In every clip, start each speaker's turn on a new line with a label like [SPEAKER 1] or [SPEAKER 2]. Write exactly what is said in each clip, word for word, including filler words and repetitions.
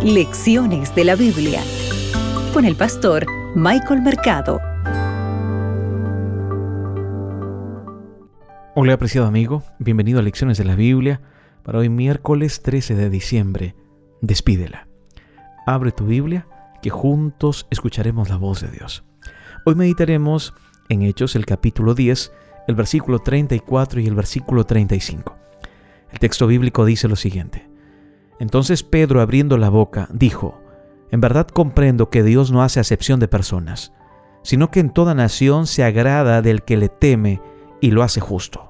[SPEAKER 1] Lecciones de la Biblia con el pastor Michael Mercado.
[SPEAKER 2] Hola, apreciado amigo, bienvenido a Lecciones de la Biblia para hoy miércoles trece de diciembre. Despídela. Abre tu Biblia, que juntos escucharemos la voz de Dios. Hoy meditaremos en Hechos, el capítulo diez, el versículo treinta y cuatro y el versículo treinta y cinco. El texto bíblico dice lo siguiente: Entonces Pedro, abriendo la boca, dijo: En verdad comprendo que Dios no hace acepción de personas, sino que en toda nación se agrada del que le teme y lo hace justo.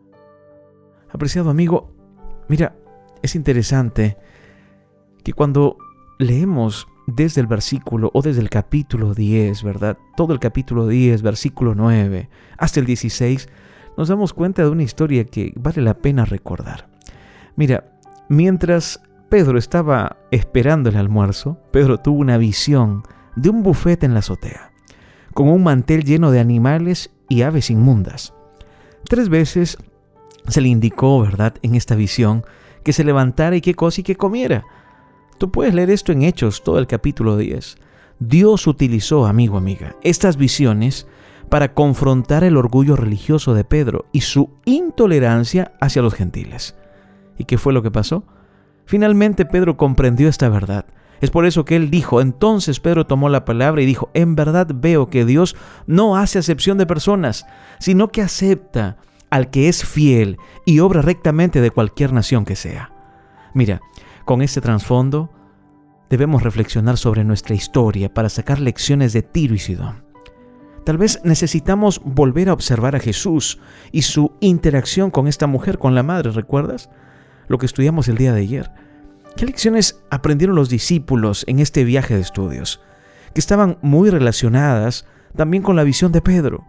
[SPEAKER 2] Apreciado amigo, mira, es interesante que cuando leemos desde el versículo o desde el capítulo diez, ¿verdad? Todo el capítulo diez, versículo nueve, hasta el dieciséis, nos damos cuenta de una historia que vale la pena recordar. Mira, mientras Pedro estaba esperando el almuerzo, Pedro tuvo una visión de un bufete en la azotea, con un mantel lleno de animales y aves inmundas. Tres veces se le indicó, ¿verdad?, en esta visión, que se levantara y que cosa y que comiera. Tú puedes leer esto en Hechos, todo el capítulo diez. Dios utilizó, amigo, amiga, estas visiones para confrontar el orgullo religioso de Pedro y su intolerancia hacia los gentiles. ¿Y qué fue lo que pasó? Finalmente Pedro comprendió esta verdad. Es por eso que él dijo, entonces Pedro tomó la palabra y dijo: En verdad veo que Dios no hace acepción de personas, sino que acepta al que es fiel y obra rectamente de cualquier nación que sea. Mira, con este trasfondo debemos reflexionar sobre nuestra historia para sacar lecciones de Tiro y Sidón. Tal vez necesitamos volver a observar a Jesús y su interacción con esta mujer, con la madre, ¿recuerdas? Lo que estudiamos el día de ayer. ¿Qué lecciones aprendieron los discípulos en este viaje de estudios? Que estaban muy relacionadas también con la visión de Pedro.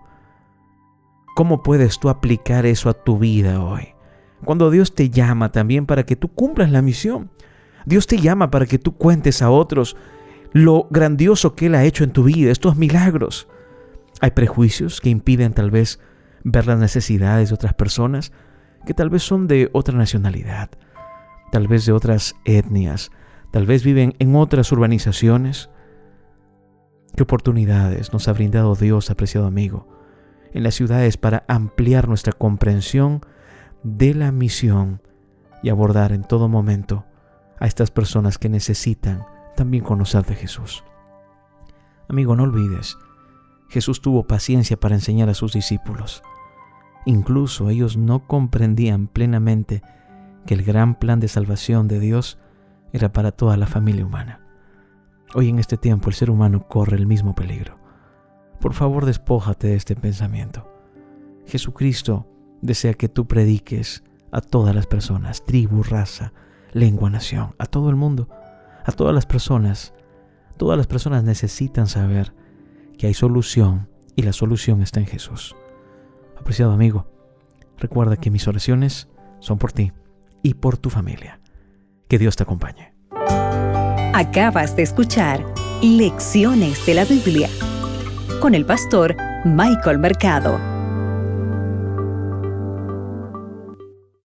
[SPEAKER 2] ¿Cómo puedes tú aplicar eso a tu vida hoy? Cuando Dios te llama también para que tú cumplas la misión. Dios te llama para que tú cuentes a otros lo grandioso que Él ha hecho en tu vida, estos milagros. Hay prejuicios que impiden tal vez ver las necesidades de otras personas que tal vez son de otra nacionalidad, tal vez de otras etnias, tal vez viven en otras urbanizaciones. ¿Qué oportunidades nos ha brindado Dios, apreciado amigo, en las ciudades para ampliar nuestra comprensión de la misión y abordar en todo momento a estas personas que necesitan también conocer de Jesús? Amigo, no olvides, Jesús tuvo paciencia para enseñar a sus discípulos. Incluso ellos no comprendían plenamente que el gran plan de salvación de Dios era para toda la familia humana. Hoy en este tiempo el ser humano corre el mismo peligro. Por favor, despójate de este pensamiento. Jesucristo desea que tú prediques a todas las personas, tribu, raza, lengua, nación, a todo el mundo, a todas las personas. Todas las personas necesitan saber que hay solución y la solución está en Jesús. Apreciado amigo, recuerda que mis oraciones son por ti y por tu familia. Que Dios te acompañe.
[SPEAKER 1] Acabas de escuchar Lecciones de la Biblia con el pastor Michael Mercado.